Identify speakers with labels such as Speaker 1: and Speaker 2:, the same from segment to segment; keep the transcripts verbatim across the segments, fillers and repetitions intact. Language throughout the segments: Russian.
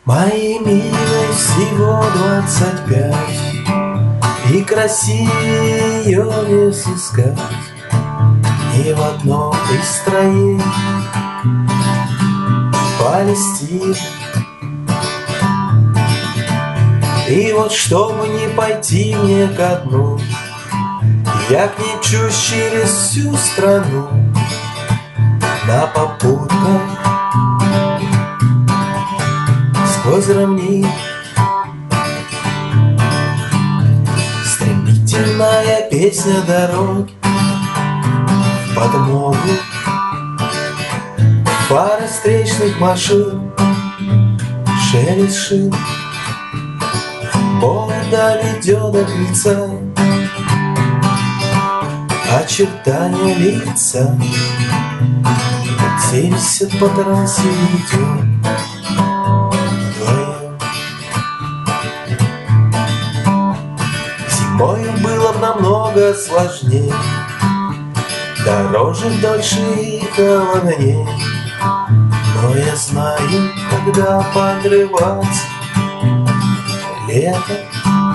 Speaker 1: Моей милой всего двадцать пять, и красивее ее не сыскать ни в одном из строений Палестины. И вот чтобы не пойти мне ко дну, я к ней мчусь через всю страну на попутках сквозь равнины. Стремительная песня дороги в подмогу фары встречных машин, шелест шин. Бог доведет до крыльца очертания лица. Семьдесят по трассе идем вдвоем. Зимою было б намного сложнее, дороже, дольше и холоднее. Но я знаю, когда подрываться лето.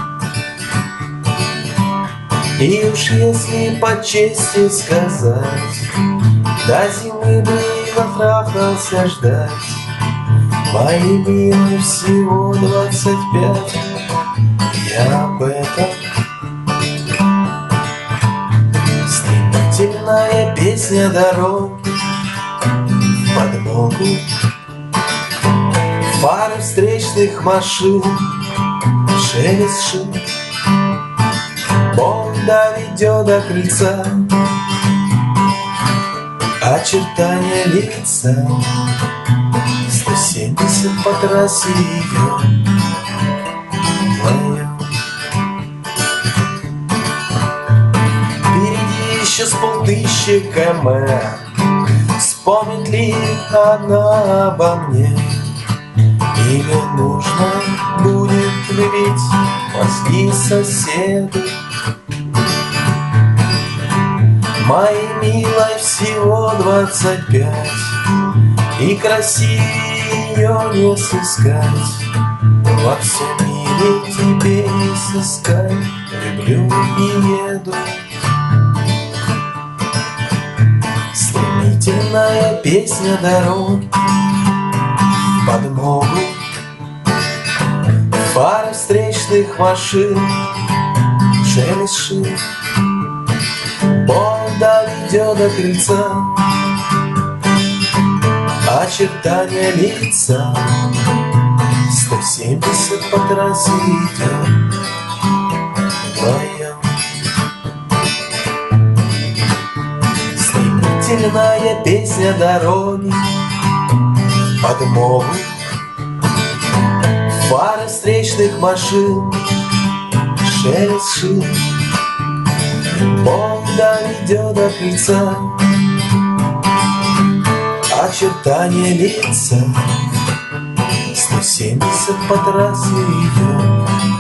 Speaker 1: И уж если по чести сказать, до зимы бы и потрахался ждать. Моей милой всего двадцать пять, я об этом. Стремительная песня дороги в подмогу фары встречных машин, шелест шин. Бог доведет до крыльца очертания лица. Сто семьдесят по трассе идем вдвоем. Впереди еще с полтыщи км. Вспомнит ли она обо мне? Или нужно будет любить мозги соседу? Моей милой всего двадцать пять, и красивее ее не сыскать. Во всем мире тебе не сыскать. Люблю и еду. Стремительная песня дороги в подмогу фары встречных машин, шелест шин. Бог доведет до крыльца очертания лица. Сто семьдесят по трассе идем вдвоем. Стремительная песня дороги в подмогу фары встречных машин, шелест шин. Бог доведет до крыльца очертания лица. Сто семьдесят по трассе идем